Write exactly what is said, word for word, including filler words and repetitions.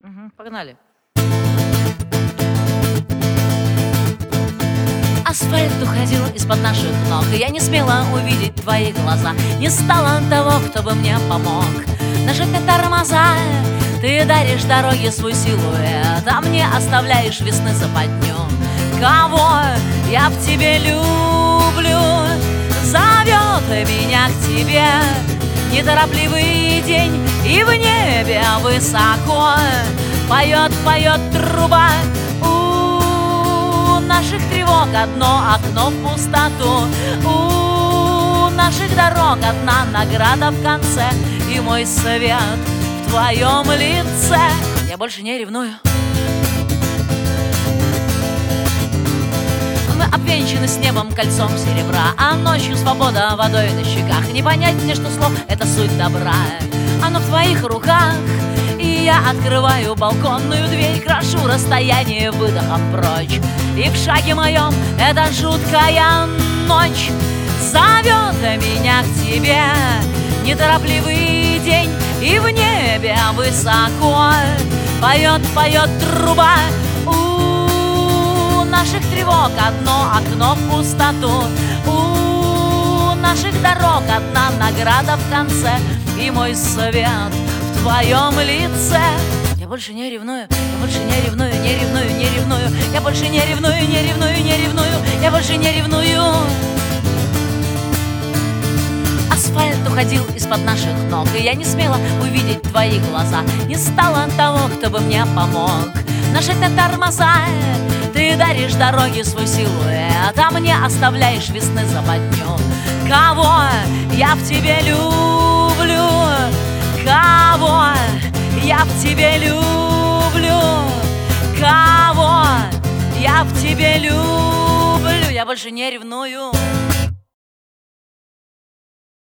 Мгм, погнали. Асфальт уходил из-под наших ног, и я не смела увидеть твои глаза. Не стало того, кто бы мне помог нажать на тормоза. Ты даришь дороге свой силуэт, а мне оставляешь весны западню. Кого я в тебе люблю, зовет меня к тебе неторопливый день, и в небе высоко поет, поет труба. У наших тревог одно окно в пустоту, у наших дорог одна награда в конце, и мой свет в твоем лице. Я больше не ревную. Мы обвенчаны с небом кольцом серебра, а ночью свобода водой на щеках. Не понять мне, что слов — это суть добра. Оно в твоих руках, и я открываю балконную дверь, крошу расстояние выдохом прочь. И в шаге моем эта жуткая ночь зовет меня к тебе неторопливый день, и в небе высоко поет, поет труба. У наших тревог одно окно в пустоту, у наших дорог одна награда в конце, и мой свет в твоем лице. Я больше не ревную, я больше не ревную, не ревную, не ревную. Я больше не ревную, не ревную, не ревную. Я больше не ревную. Асфальт уходил из-под наших ног, и я не смела увидеть твои глаза. Не стало того, кто бы мне помог нажать на тормоза. Ты даришь дороге свой силуэт, а мне оставляешь весны западню. Кого я в тебе люблю, кого я в тебе люблю, кого я в тебе люблю. Я больше не ревную.